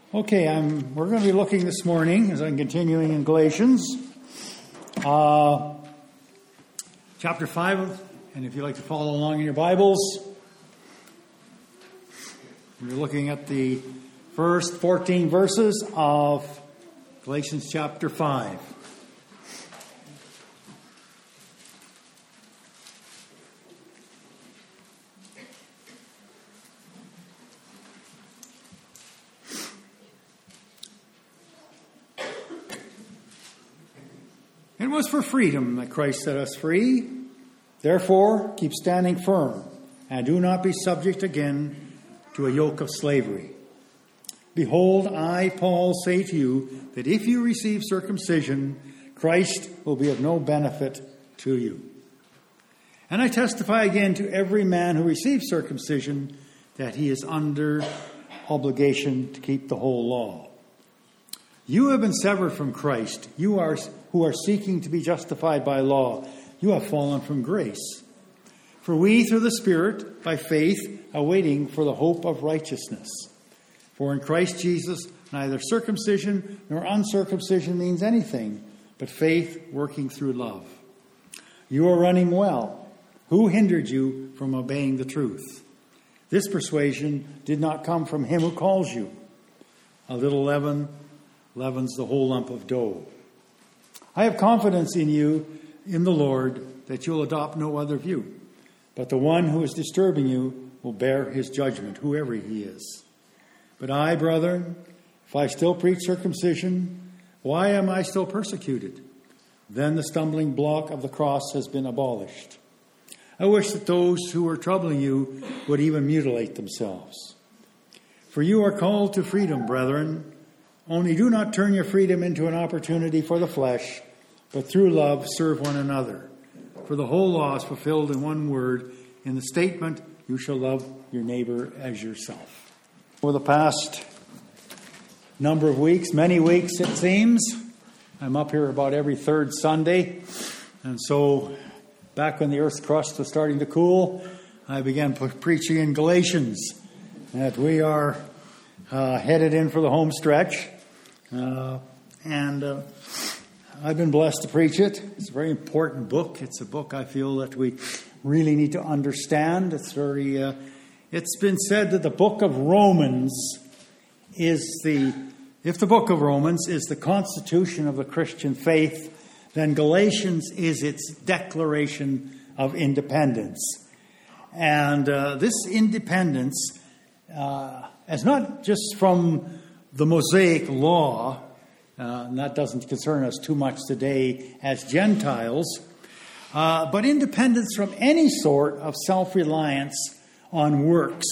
Okay, we're going to be looking this morning, as I'm continuing in Galatians, chapter 5, and if you'd like to follow along in your Bibles, we're looking at the first 14 verses of Galatians chapter 5. It was for freedom that Christ set us free. Therefore, keep standing firm and do not be subject again to a yoke of slavery. Behold, I, Paul, say to you that if you receive circumcision, Christ will be of no benefit to you. And I testify again to every man who receives circumcision that he is under obligation to keep the whole law. You have been severed from Christ, who are seeking to be justified by law. You have fallen from grace. For we, through the Spirit, by faith, are waiting for the hope of righteousness. For in Christ Jesus, neither circumcision nor uncircumcision means anything, but faith working through love. You are running well. Who hindered you from obeying the truth? This persuasion did not come from him who calls you. A little leaven leavens the whole lump of dough. I have confidence in you, in the Lord, that you'll adopt no other view. But the one who is disturbing you will bear his judgment, whoever he is. But I, brethren, if I still preach circumcision, why am I still persecuted? Then the stumbling block of the cross has been abolished. I wish that those who are troubling you would even mutilate themselves. For you are called to freedom, brethren. Only do not turn your freedom into an opportunity for the flesh, but through love serve one another. For the whole law is fulfilled in one word, in the statement, you shall love your neighbor as yourself. For the past number of weeks, many weeks it seems, I'm up here about every third Sunday. And so back when the earth's crust was starting to cool, I began preaching in Galatians, that we are headed in for the home stretch. And I've been blessed to preach it. It's a very important book. It's a book I feel that we really need to understand. It's been said that the book of Romans if the book of Romans is the constitution of the Christian faith, then Galatians is its declaration of independence. And this independence is not just from the Mosaic law, and that doesn't concern us too much today as Gentiles, but independence from any sort of self-reliance on works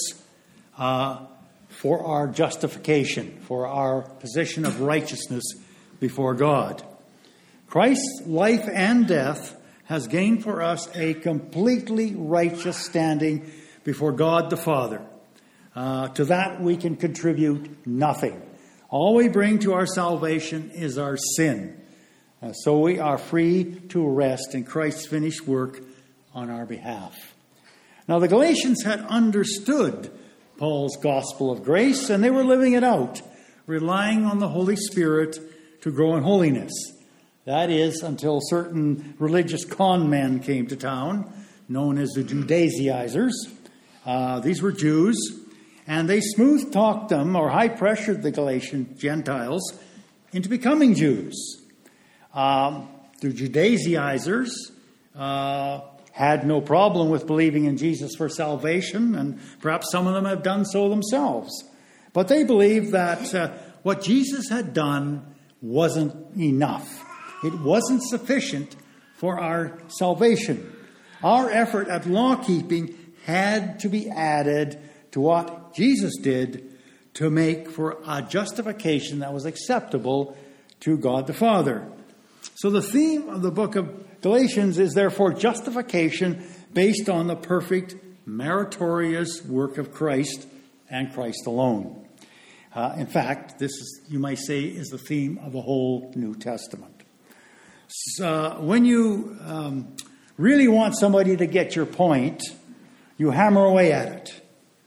for our justification, for our position of righteousness before God. Christ's life and death has gained for us a completely righteous standing before God the Father. To that we can contribute nothing. All we bring to our salvation is our sin. So we are free to rest in Christ's finished work on our behalf. Now the Galatians had understood Paul's gospel of grace, and they were living it out, relying on the Holy Spirit to grow in holiness. That is, until certain religious con men came to town, known as the Judaizers. These were Jews. And they smooth-talked them, or high-pressured the Galatian Gentiles into becoming Jews. The Judaizers had no problem with believing in Jesus for salvation, and perhaps some of them have done so themselves. But they believed that what Jesus had done wasn't enough. It wasn't sufficient for our salvation. Our effort at law-keeping had to be added to what Jesus did to make for a justification that was acceptable to God the Father. So the theme of the book of Galatians is therefore justification based on the perfect, meritorious work of Christ and Christ alone. In fact, this is, you might say, is the theme of the whole New Testament. So when you really want somebody to get your point, you hammer away at it.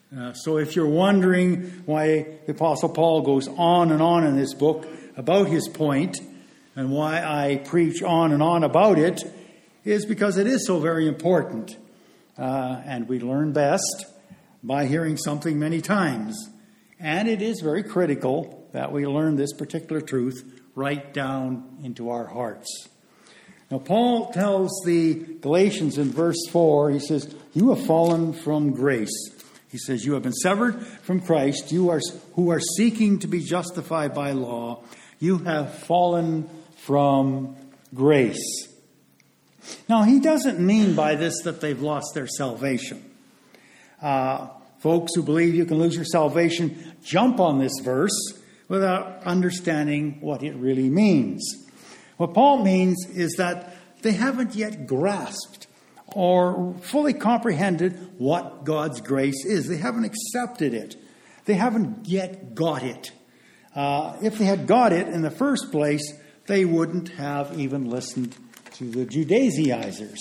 So if you're wondering why the Apostle Paul goes on and on in this book about his point, and why I preach on and on about it, is because it is so very important. And we learn best by hearing something many times. And it is very critical that we learn this particular truth right down into our hearts. Now, Paul tells the Galatians in verse 4, he says, "You have fallen from grace." He says, "You have been severed from Christ, who are seeking to be justified by law. You have fallen from grace." Now, he doesn't mean by this that they've lost their salvation. Folks who believe you can lose your salvation jump on this verse without understanding what it really means. What Paul means is that they haven't yet grasped or fully comprehended what God's grace is. They haven't accepted it. They haven't yet got it. If they had got it in the first place, they wouldn't have even listened to the Judaizers.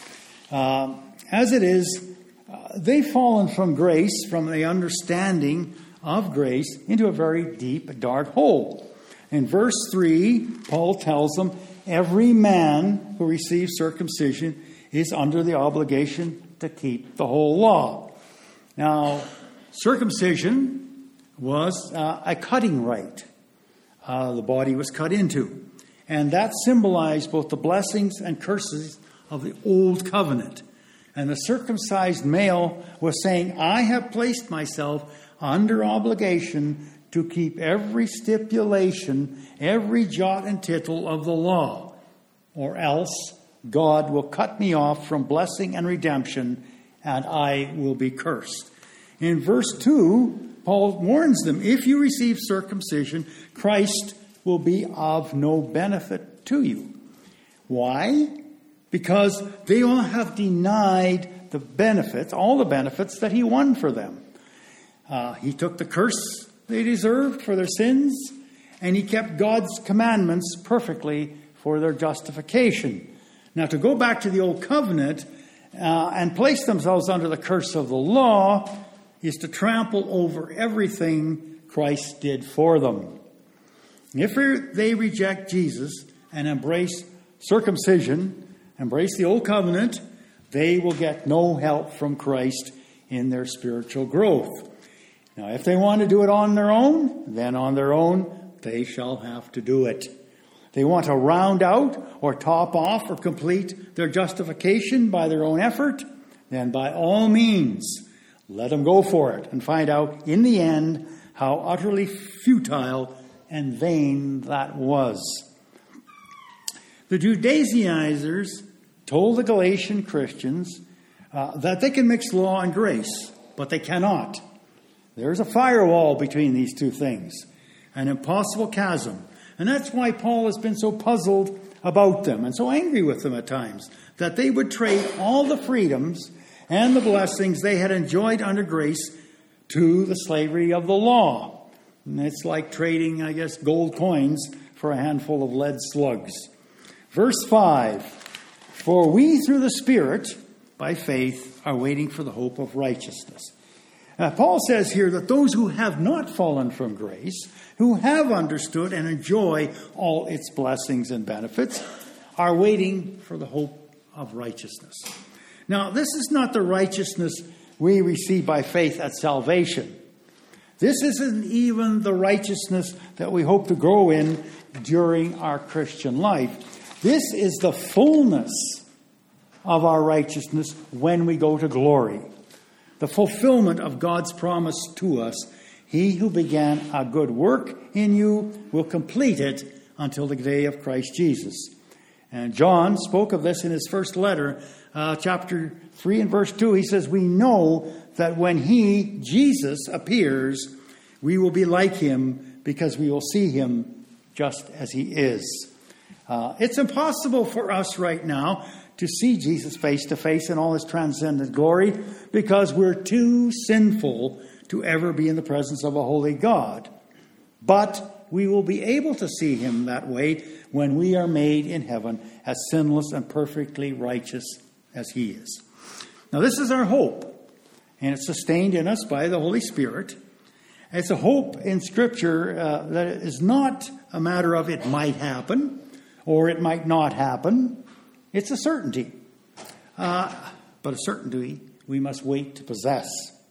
As it is, they've fallen from grace, from the understanding of grace, into a very deep, dark hole. In verse 3, Paul tells them, every man who receives circumcision is under the obligation to keep the whole law. Now, circumcision was a cutting rite. The body was cut into. And that symbolized both the blessings and curses of the old covenant. And the circumcised male was saying, I have placed myself under obligation to keep every stipulation, every jot and tittle of the law, or else God will cut me off from blessing and redemption, and I will be cursed. In verse 2, Paul warns them, if you receive circumcision, Christ will be of no benefit to you. Why? Because they all have denied the benefits, all the benefits that he won for them. He took the curse they deserved for their sins, and he kept God's commandments perfectly for their justification. Now, to go back to the old covenant and place themselves under the curse of the law is to trample over everything Christ did for them. If they reject Jesus and embrace circumcision, embrace the old covenant, they will get no help from Christ in their spiritual growth. Now, if they want to do it on their own, then on their own, they shall have to do it. They want to round out or top off or complete their justification by their own effort, then by all means, let them go for it and find out in the end how utterly futile and vain that was. The Judaizers told the Galatian Christians that they can mix law and grace, but they cannot. There's a firewall between these two things, an impossible chasm. And that's why Paul has been so puzzled about them and so angry with them at times, that they would trade all the freedoms and the blessings they had enjoyed under grace to the slavery of the law. And it's like trading, I guess, gold coins for a handful of lead slugs. Verse 5, for we through the Spirit, by faith, are waiting for the hope of righteousness. Paul says here that those who have not fallen from grace, who have understood and enjoy all its blessings and benefits, are waiting for the hope of righteousness. Now, this is not the righteousness we receive by faith at salvation. This isn't even the righteousness that we hope to grow in during our Christian life. This is the fullness of our righteousness when we go to glory. The fulfillment of God's promise to us. He who began a good work in you will complete it until the day of Christ Jesus. And John spoke of this in his first letter, chapter 3 and verse 2. He says, we know that when he, Jesus, appears, we will be like him because we will see him just as he is. It's impossible for us right now to see Jesus face to face in all his transcendent glory because we're too sinful to ever be in the presence of a holy God. But we will be able to see him that way when we are made in heaven as sinless and perfectly righteous as he is. Now, this is our hope. and it's sustained in us by the Holy Spirit. It's a hope in Scripture that is not a matter of it might happen or it might not happen. It's a certainty. But a certainty we must wait to possess.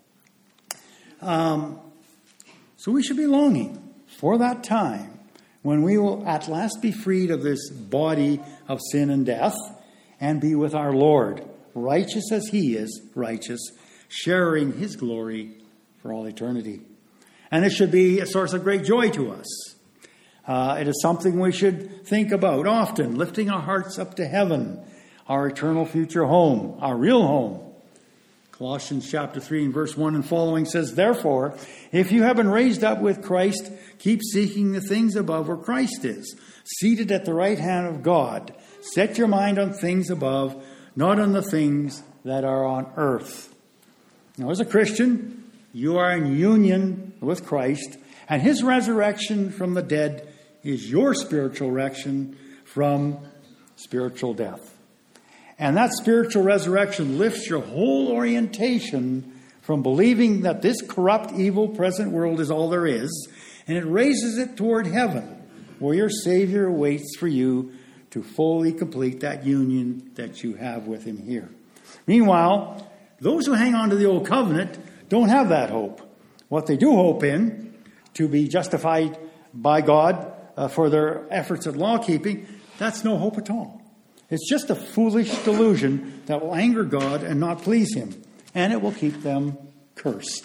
So we should be longing for that time when we will at last be freed of this body of sin and death and be with our Lord, righteous as He is righteous, sharing His glory for all eternity. And it should be a source of great joy to us. It is something we should think about often, lifting our hearts up to heaven, our eternal future home, our real home. Colossians chapter 3 and verse 1 and following says, "Therefore, if you have been raised up with Christ, keep seeking the things above where Christ is, seated at the right hand of God. Set your mind on things above, not on the things that are on earth." Now, as a Christian, you are in union with Christ, and His resurrection from the dead is your spiritual resurrection from spiritual death. And that spiritual resurrection lifts your whole orientation from believing that this corrupt, evil, present world is all there is, and it raises it toward heaven, where your Savior waits for you to fully complete that union that you have with Him here. Meanwhile, those who hang on to the old covenant don't have that hope. What they do hope in, to be justified by God for their efforts at law keeping, that's no hope at all. It's just a foolish delusion that will anger God and not please Him, and it will keep them cursed.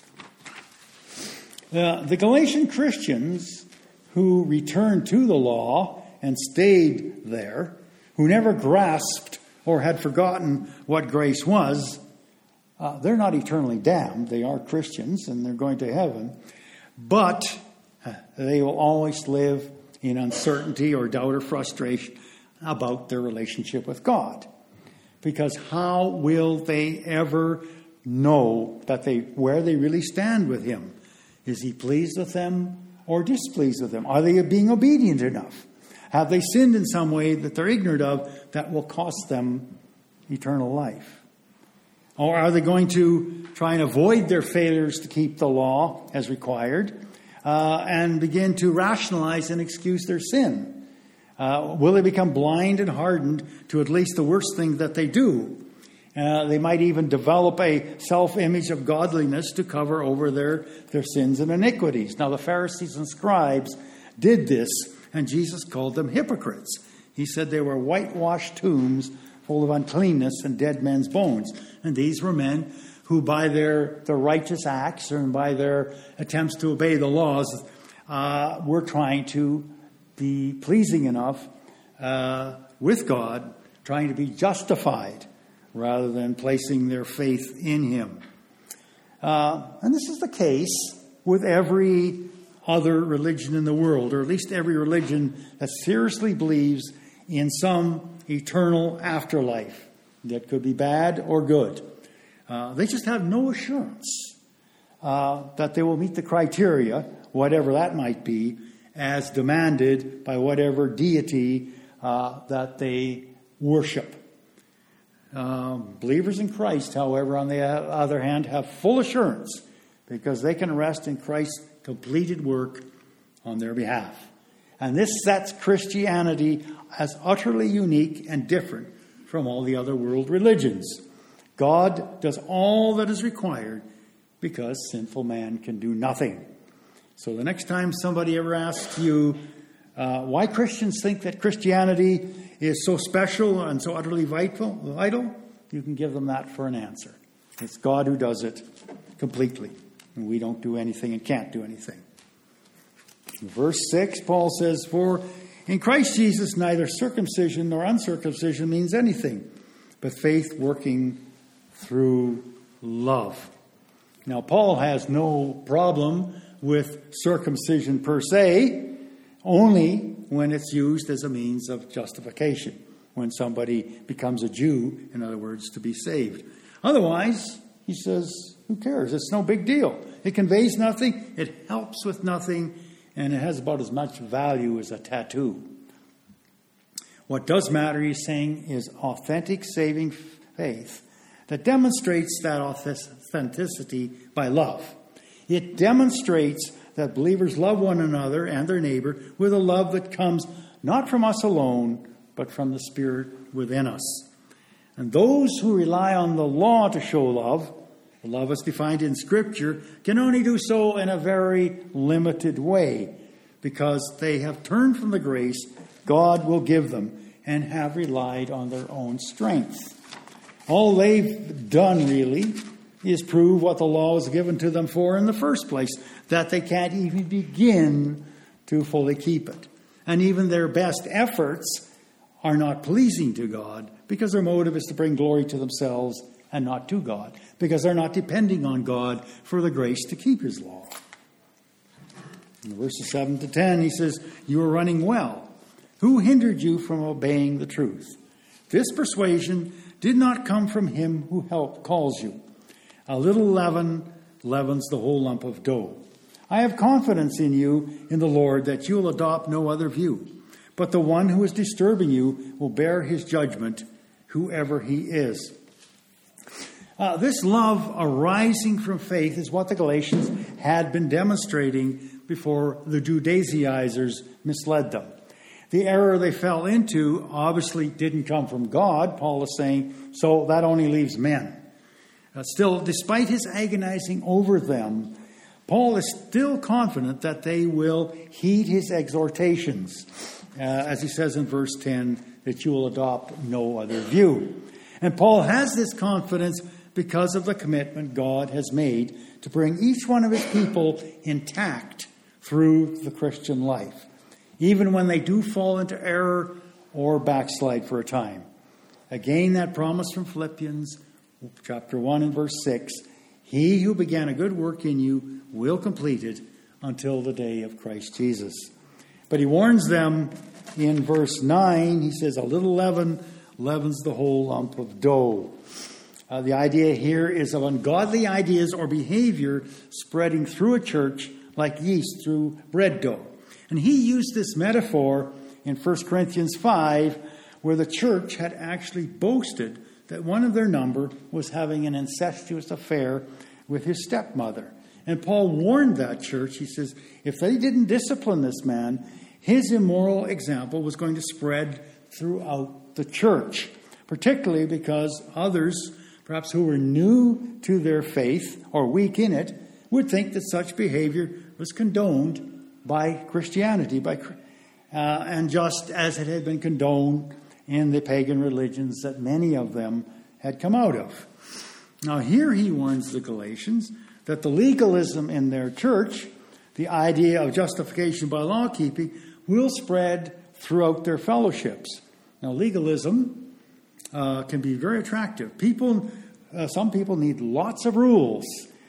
The Galatian Christians who returned to the law and stayed there, who never grasped or had forgotten what grace was, they're not eternally damned. They are Christians and they're going to heaven, but they will always live in uncertainty or doubt or frustration about their relationship with God. Because how will they ever know that where they really stand with Him? Is He pleased with them or displeased with them? Are they being obedient enough? Have they sinned in some way that they're ignorant of that will cost them eternal life? Or are they going to try and avoid their failures to keep the law as required and begin to rationalize and excuse their sin? Will they become blind and hardened to at least the worst thing that they do? They might even develop a self-image of godliness to cover over their sins and iniquities. Now, the Pharisees and scribes did this, and Jesus called them hypocrites. He said they were whitewashed tombs full of uncleanness and dead men's bones. And these were men who, by their righteous acts and by their attempts to obey the laws, were trying to be pleasing enough with God, trying to be justified rather than placing their faith in Him. And this is the case with every other religion in the world, or at least every religion that seriously believes in some eternal afterlife that could be bad or good. They just have no assurance that they will meet the criteria, whatever that might be, as demanded by whatever deity that they worship. Believers in Christ, however, on the other hand, have full assurance because they can rest in Christ's completed work on their behalf. And this sets Christianity as utterly unique and different from all the other world religions. God does all that is required because sinful man can do nothing. So the next time somebody ever asks you why Christians think that Christianity is so special and so utterly vital, you can give them that for an answer. It's God who does it completely. And we don't do anything and can't do anything. In verse 6, Paul says, "For in Christ Jesus neither circumcision nor uncircumcision means anything, but faith working through love." Now, Paul has no problem with circumcision per se, only when it's used as a means of justification, when somebody becomes a Jew, in other words, to be saved. Otherwise, he says, who cares? It's no big deal. It conveys nothing, it helps with nothing, and it has about as much value as a tattoo. What does matter, he's saying, is authentic saving faith that demonstrates that authenticity by love. It demonstrates that believers love one another and their neighbor with a love that comes not from us alone, but from the Spirit within us. And those who rely on the law to show love, the love as defined in Scripture, can only do so in a very limited way, because they have turned from the grace God will give them and have relied on their own strength. All they've done, really, is prove what the law was given to them for in the first place, that they can't even begin to fully keep it. And even their best efforts are not pleasing to God, because their motive is to bring glory to themselves and not to God, because they're not depending on God for the grace to keep His law. In verses 7 to 10, he says, "You are running well. Who hindered you from obeying the truth? This persuasion did not come from him who calls you. A little leaven leavens the whole lump of dough. I have confidence in you, in the Lord, that you will adopt no other view. But the one who is disturbing you will bear his judgment, whoever he is." This love arising from faith is what the Galatians had been demonstrating before the Judaizers misled them. The error they fell into obviously didn't come from God, Paul is saying, so that only leaves men. Still, despite his agonizing over them, Paul is still confident that they will heed his exhortations, as he says in verse 10, that you will adopt no other view. And Paul has this confidence because of the commitment God has made to bring each one of his people intact through the Christian life, even when they do fall into error or backslide for a time. Again, that promise from Philippians chapter 1 and verse 6, "He who began a good work in you will complete it until the day of Christ Jesus." But he warns them in verse 9, he says, "A little leaven leavens the whole lump of dough." The idea here is of ungodly ideas or behavior spreading through a church like yeast through bread dough. And he used this metaphor in 1 Corinthians 5, where the church had actually boasted that one of their number was having an incestuous affair with his stepmother. And Paul warned that church, he says, if they didn't discipline this man, his immoral example was going to spread throughout the church, particularly because others, perhaps who were new to their faith or weak in it, would think that such behavior was condoned by Christianity, and just as it had been condoned in the pagan religions that many of them had come out of. Now here he warns the Galatians that the legalism in their church, the idea of justification by law keeping, will spread throughout their fellowships. Now legalism can be very attractive. Some people need lots of rules,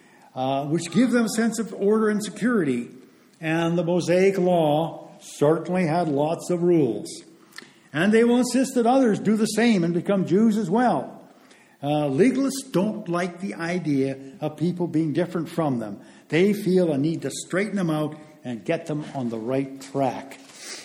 which give them a sense of order and security. And the Mosaic law certainly had lots of rules. And they will insist that others do the same and become Jews as well. Legalists don't like the idea of people being different from them. They feel a need to straighten them out and get them on the right track.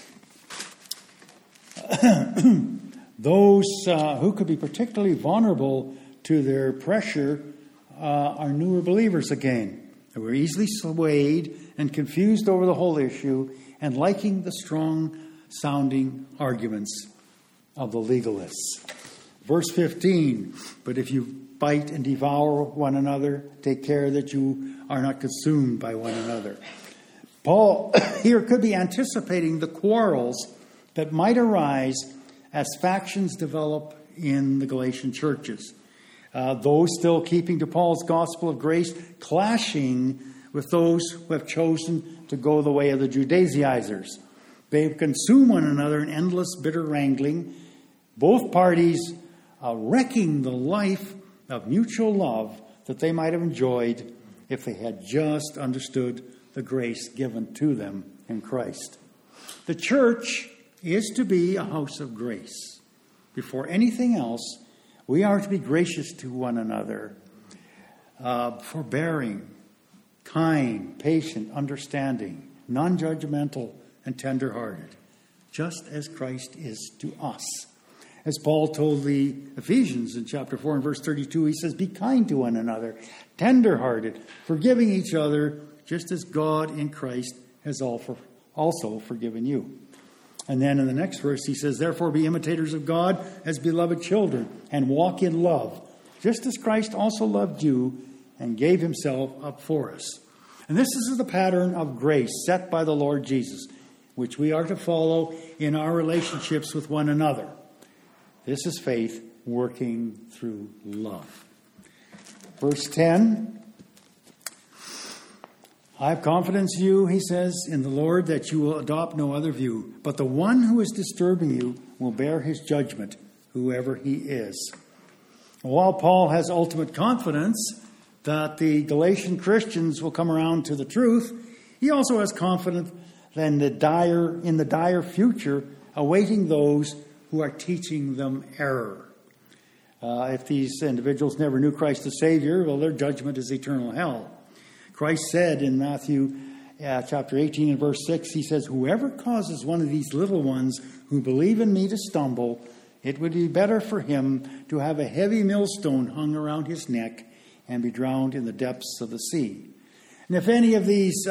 Those who could be particularly vulnerable to their pressure are newer believers again. They were easily swayed and confused over the whole issue and liking the strong-sounding arguments of the legalists. Verse 15, "But if you bite and devour one another, take care that you are not consumed by one another." Paul here could be anticipating the quarrels that might arise as factions develop in the Galatian churches. Those still keeping to Paul's gospel of grace, clashing with those who have chosen to go the way of the Judaizers. They consume one another in endless bitter wrangling, both parties wrecking the life of mutual love that they might have enjoyed if they had just understood the grace given to them in Christ. The church is to be a house of grace. Before anything else, we are to be gracious to one another, forbearing, kind, patient, understanding, non-judgmental, and tender-hearted, just as Christ is to us. As Paul told the Ephesians in chapter 4 and verse 32, he says, be kind to one another, tender-hearted, forgiving each other, just as God in Christ has also forgiven you. And then in the next verse he says, therefore be imitators of God as beloved children, and walk in love, just as Christ also loved you and gave himself up for us. And this is the pattern of grace set by the Lord Jesus, which we are to follow in our relationships with one another. This is faith working through love. Verse 10, I have confidence in you, he says, in the Lord, that you will adopt no other view. But the one who is disturbing you will bear his judgment, whoever he is. While Paul has ultimate confidence that the Galatian Christians will come around to the truth, he also has confidence in the dire future awaiting those who are teaching them error. If these individuals never knew Christ as Savior, well, their judgment is eternal hell. Christ said in Matthew chapter 18 and verse 6, he says, whoever causes one of these little ones who believe in me to stumble, it would be better for him to have a heavy millstone hung around his neck and be drowned in the depths of the sea. And if any of these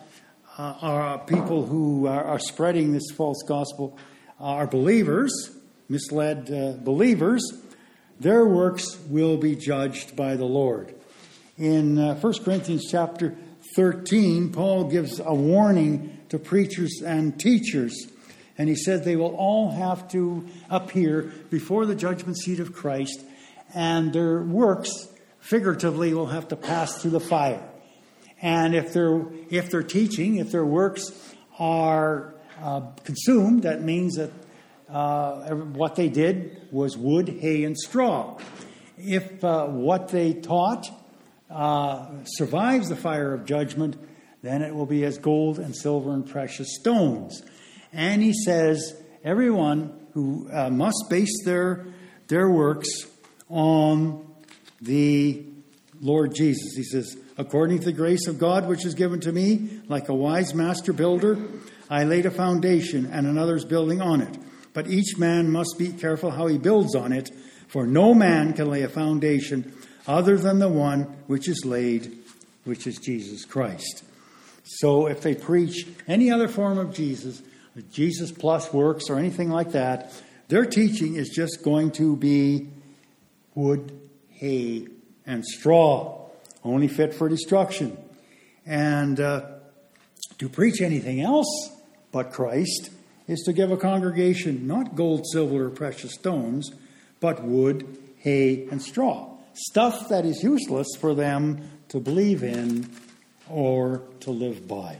are people who are spreading this false gospel are believers, misled believers, their works will be judged by the Lord. In 1 Corinthians chapter 13, Paul gives a warning to preachers and teachers. And he said they will all have to appear before the judgment seat of Christ, and their works, figuratively, will have to pass through the fire. And if their teaching, if their works are consumed, that means that what they did was wood, hay, and straw. If what they taught survives the fire of judgment, then it will be as gold and silver and precious stones. And he says everyone who must base their works on the Lord Jesus. He says, according to the grace of God which is given to me, like a wise master builder, I laid a foundation and another's building on it. But each man must be careful how he builds on it, for no man can lay a foundation other than the one which is laid, which is Jesus Christ. So if they preach any other form of Jesus plus works or anything like that, their teaching is just going to be wood, hay, and straw, only fit for destruction. And to preach anything else but Christ is to give a congregation not gold, silver, or precious stones, but wood, hay, and straw. Stuff that is useless for them to believe in or to live by.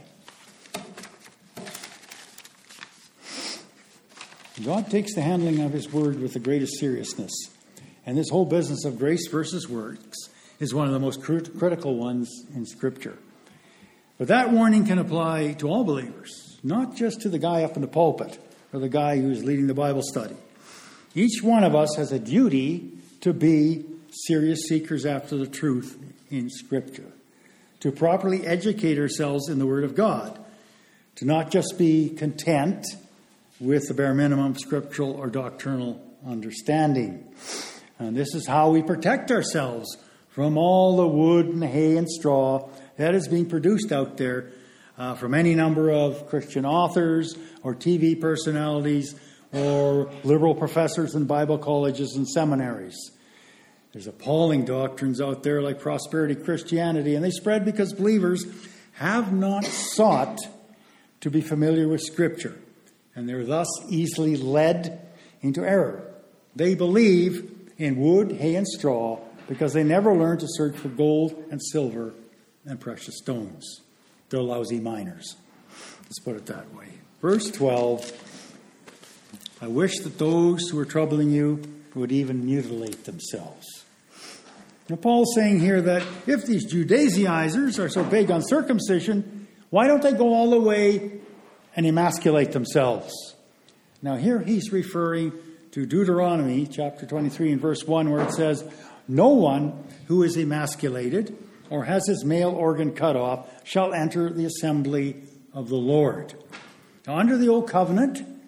God takes the handling of his word with the greatest seriousness. And this whole business of grace versus works is one of the most critical ones in Scripture. But that warning can apply to all believers, not just to the guy up in the pulpit or the guy who's leading the Bible study. Each one of us has a duty to be serious seekers after the truth in Scripture, to properly educate ourselves in the Word of God, to not just be content with the bare minimum scriptural or doctrinal understanding. And this is how we protect ourselves from all the wood and hay and straw that is being produced out there from any number of Christian authors or TV personalities or liberal professors in Bible colleges and seminaries. There's appalling doctrines out there like prosperity Christianity, and they spread because believers have not sought to be familiar with Scripture, and they're thus easily led into error. They believe in wood, hay, and straw because they never learned to search for gold and silver and precious stones. They're lousy miners. Let's put it that way. Verse 12, I wish that those who are troubling you would even mutilate themselves. Now, Paul's saying here that if these Judaizers are so big on circumcision, why don't they go all the way and emasculate themselves? Now, here he's referring to Deuteronomy chapter 23 and verse 1, where it says, no one who is emasculated or has his male organ cut off shall enter the assembly of the Lord. Now, under the Old Covenant,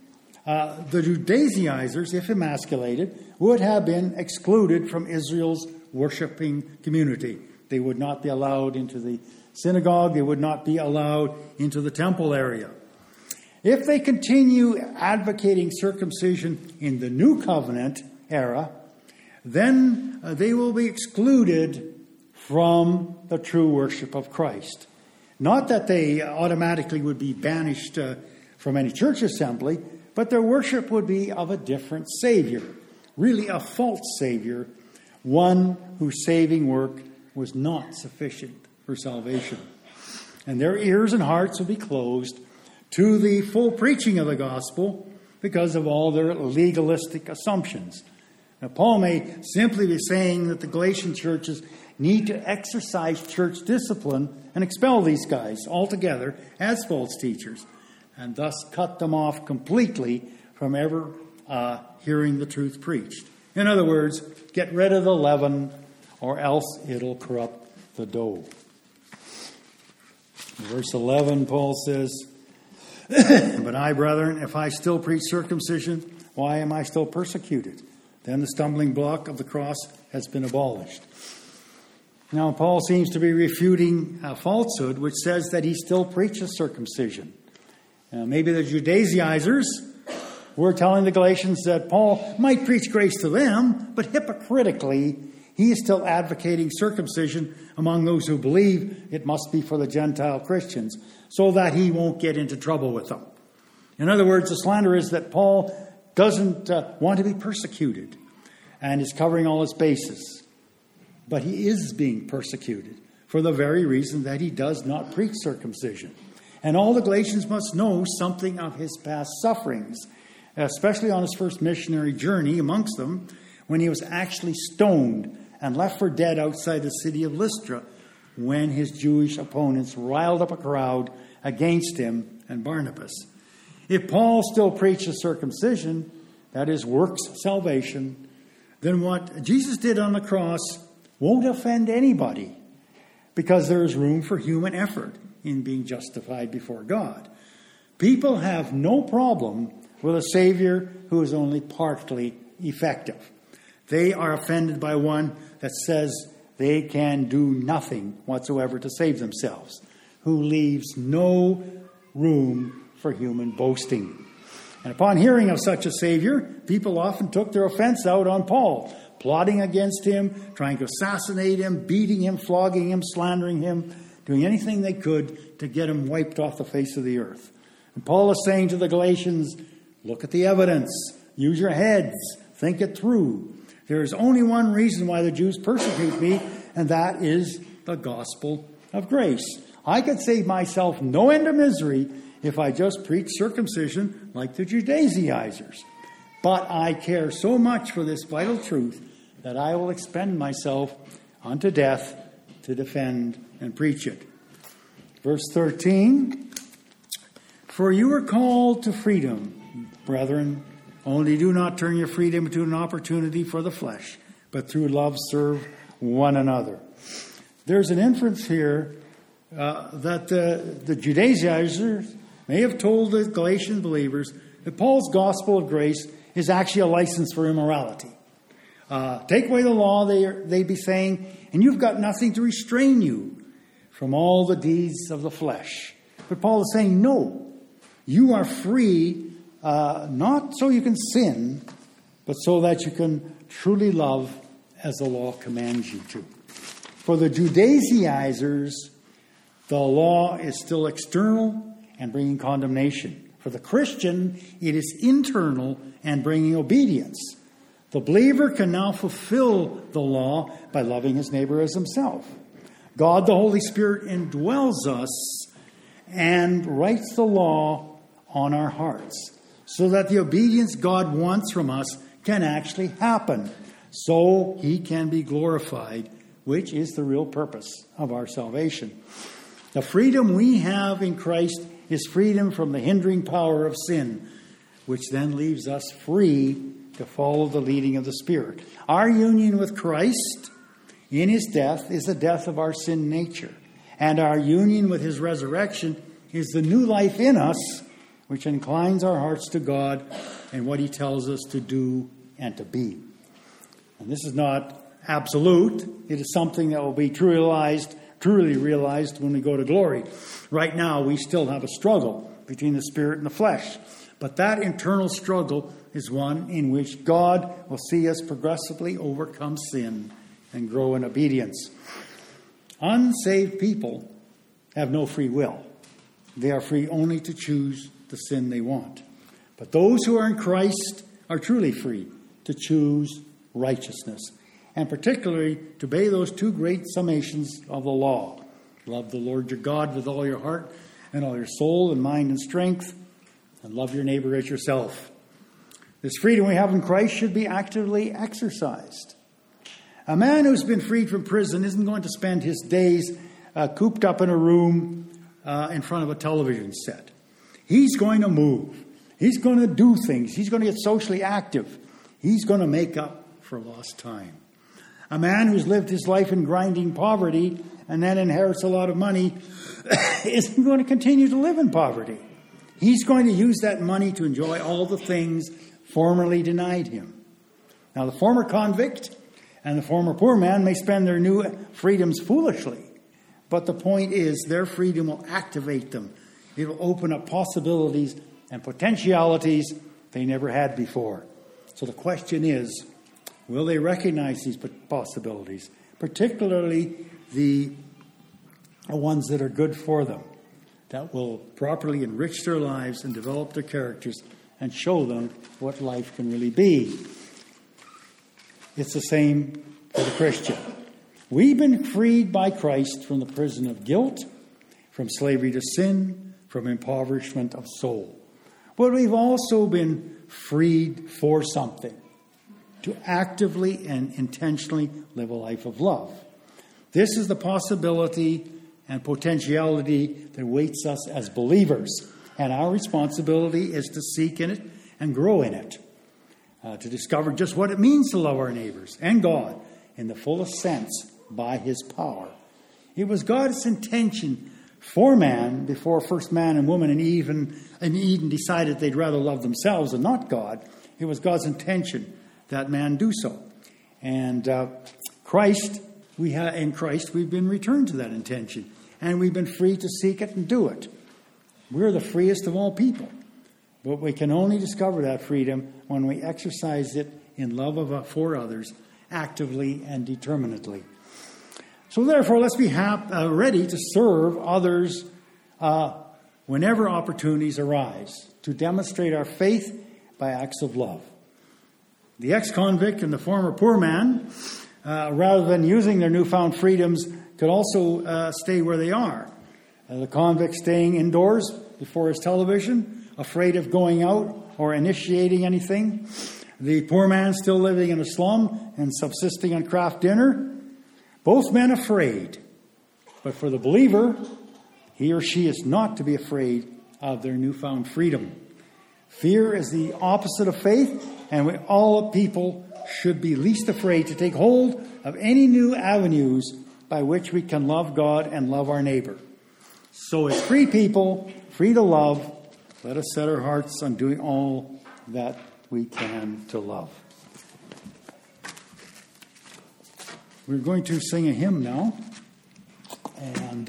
The Judaizers, if emasculated, would have been excluded from Israel's worshiping community. They would not be allowed into the synagogue. They would not be allowed into the temple area. If they continue advocating circumcision in the New Covenant era, then they will be excluded from the true worship of Christ. Not that they automatically would be banished from any church assembly, but their worship would be of a different Savior, really a false Savior, one whose saving work was not sufficient for salvation. And their ears and hearts would be closed to the full preaching of the gospel because of all their legalistic assumptions. Now, Paul may simply be saying that the Galatian churches need to exercise church discipline and expel these guys altogether as false teachers, and thus cut them off completely from ever hearing the truth preached. In other words, get rid of the leaven, or else it'll corrupt the dough. In verse 11, Paul says, "But I, brethren, if I still preach circumcision, why am I still persecuted? Then the stumbling block of the cross has been abolished." Now, Paul seems to be refuting a falsehood which says that he still preaches circumcision. Maybe the Judaizers were telling the Galatians that Paul might preach grace to them, but hypocritically, he is still advocating circumcision among those who believe it must be for the Gentile Christians, so that he won't get into trouble with them. In other words, the slander is that Paul doesn't want to be persecuted and is covering all his bases. But he is being persecuted for the very reason that he does not preach circumcision. And all the Galatians must know something of his past sufferings, especially on his first missionary journey amongst them, when he was actually stoned and left for dead outside the city of Lystra, when his Jewish opponents riled up a crowd against him and Barnabas. If Paul still preaches circumcision, that is, works salvation, then what Jesus did on the cross won't offend anybody, because there is room for human effort in being justified before God. People have no problem with a Savior who is only partly effective. They are offended by one that says they can do nothing whatsoever to save themselves, who leaves no room for human boasting. And upon hearing of such a Savior, people often took their offense out on Paul, plotting against him, trying to assassinate him, beating him, flogging him, slandering him, doing anything they could to get him wiped off the face of the earth. And Paul is saying to the Galatians, look at the evidence, use your heads, think it through. There is only one reason why the Jews persecute me, and that is the gospel of grace. I could save myself no end of misery if I just preach circumcision like the Judaizers. But I care so much for this vital truth that I will expend myself unto death to defend and preach it. Verse 13, "For you are called to freedom, brethren. Only do not turn your freedom into an opportunity for the flesh, but through love serve one another." There's an inference here that the Judaizers may have told the Galatian believers that Paul's gospel of grace is actually a license for immorality. Take away the law, they'd be saying, and you've got nothing to restrain you from all the deeds of the flesh. But Paul is saying, no, you are free, not so you can sin, but so that you can truly love as the law commands you to. For the Judaizers, the law is still external and bringing condemnation. For the Christian, it is internal and bringing obedience. The believer can now fulfill the law by loving his neighbor as himself. God, the Holy Spirit, indwells us and writes the law on our hearts so that the obedience God wants from us can actually happen, so he can be glorified, which is the real purpose of our salvation. The freedom we have in Christ is freedom from the hindering power of sin, which then leaves us free to follow the leading of the Spirit. Our union with Christ in his death is the death of our sin nature, and our union with his resurrection is the new life in us which inclines our hearts to God and what he tells us to do and to be. And this is not absolute. It is something that will be truly realized when we go to glory. Right now, we still have a struggle between the spirit and the flesh. But that internal struggle is one in which God will see us progressively overcome sin and grow in obedience. Unsaved people have no free will. They are free only to choose the sin they want. But those who are in Christ are truly free to choose righteousness, and particularly to obey those two great summations of the law. Love the Lord your God with all your heart and all your soul and mind and strength, and love your neighbor as yourself. This freedom we have in Christ should be actively exercised. A man who's been freed from prison isn't going to spend his days cooped up in a room in front of a television set. He's going to move. He's going to do things. He's going to get socially active. He's going to make up for lost time. A man who's lived his life in grinding poverty and then inherits a lot of money isn't going to continue to live in poverty. He's going to use that money to enjoy all the things formerly denied him. Now, the former convict and the former poor man may spend their new freedoms foolishly, but the point is their freedom will activate them. It will open up possibilities and potentialities they never had before. So the question is, will they recognize these possibilities, particularly the ones that are good for them, that will properly enrich their lives and develop their characters and show them what life can really be? It's the same for the Christian. We've been freed by Christ from the prison of guilt, from slavery to sin, from impoverishment of soul. But we've also been freed for something, to actively and intentionally live a life of love. This is the possibility and potentiality that awaits us as believers. And our responsibility is to seek in it and grow in it. To discover just what it means to love our neighbors and God in the fullest sense by his power. It was God's intention for man before first man and woman in Eden decided they'd rather love themselves and not God. It was God's intention that man do so. And in Christ, we've been returned to that intention. And we've been free to seek it and do it. We're the freest of all people. But we can only discover that freedom when we exercise it in love for others, actively and determinedly. So therefore, let's be ready to serve others whenever opportunities arise, to demonstrate our faith by acts of love. The ex-convict and the former poor man, rather than using their newfound freedoms, could also stay where they are. The convict staying indoors before his television, afraid of going out or initiating anything. The poor man still living in a slum and subsisting on craft dinner. Both men afraid. But for the believer, he or she is not to be afraid of their newfound freedom. Fear is the opposite of faith, and all people should be least afraid to take hold of any new avenues by which we can love God and love our neighbor. So as free people, free to love, let us set our hearts on doing all that we can to love. We're going to sing a hymn now. And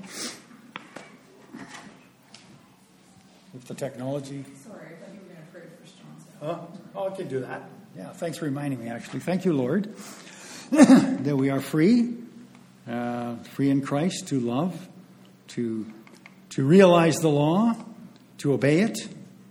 with the technology. Sorry, I thought you were going to pray for John's. I can do that. Yeah, thanks for reminding me, actually. Thank you, Lord, that we are free, free in Christ to love, to realize the law, to obey it,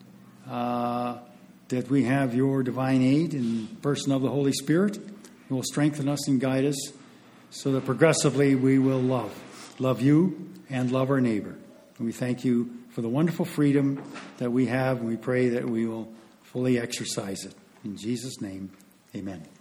that we have your divine aid in the person of the Holy Spirit, who will strengthen us and guide us so that progressively we will love you and love our neighbor. And we thank you for the wonderful freedom that we have, and we pray that we will fully exercise it. In Jesus' name, amen.